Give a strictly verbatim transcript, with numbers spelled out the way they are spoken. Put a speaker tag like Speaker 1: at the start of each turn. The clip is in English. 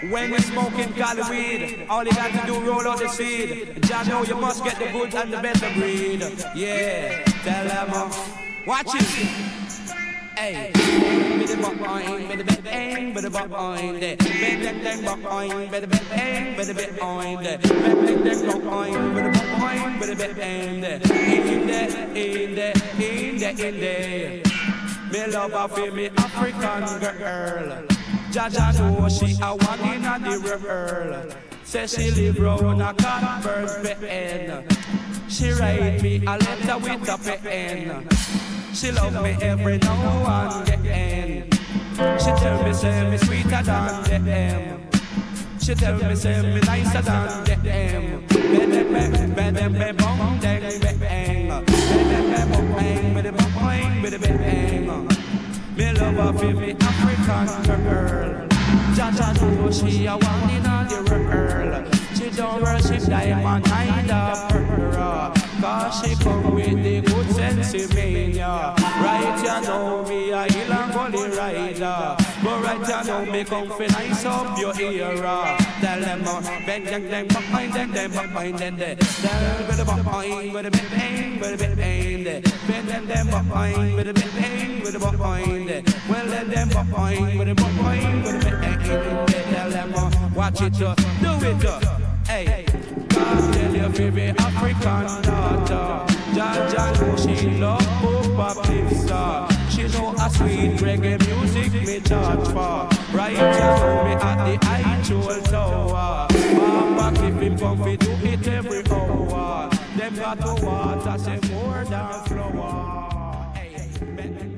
Speaker 1: When you're smoking Cali weed, all you got to do roll out the seed. Jah know you must get the good and the better breed. Yeah, tell them, uh, watch it. Hey, biddy bop oing, biddy bit aim, biddy bop oing, de. Bang bang bang bop oing, biddy bit aim, biddy bit oing, de. Bang bang bang bop oing, biddy bop oing, biddy bit aim, de. In there, in there, in there, in there. Me love her for me African girl. Jah Jah know she a one in a the world. Say she live round a Catbird pen. She write me a letter with a pen. She love me every now and then. She tell me say me sweeter than them. She tell me say me nicer than them. Be be be be be be bong dang be bang. Be be be bong bang be be bong be be bang. Me love her for me African girl. Jah Jah know she a one in a the world. She don't worship diamond neither pearl. Cause she come with the good sense of mania. Right you know me a hill and gully rider. But right you know me come fi nice up your era. Tell them uh, bang bang bang bang bang bang bang bang bang bang. Tell with a bang with a bang bang with a bang bang bang. Bang bang bang bang with a bang bang with a bang bang. Well let them bang with a bang bang with a bang bang. Tell them uh, watch it uh, do it uh. Hey, God tell your favorite African daughter. Jah Jah know she love Papa Pizza. She know a sweet reggae music me charge for. Right now know me at the Eiffel Tower. Papa keep him comfy do it every hour. Them got to water say more than flower. Hey,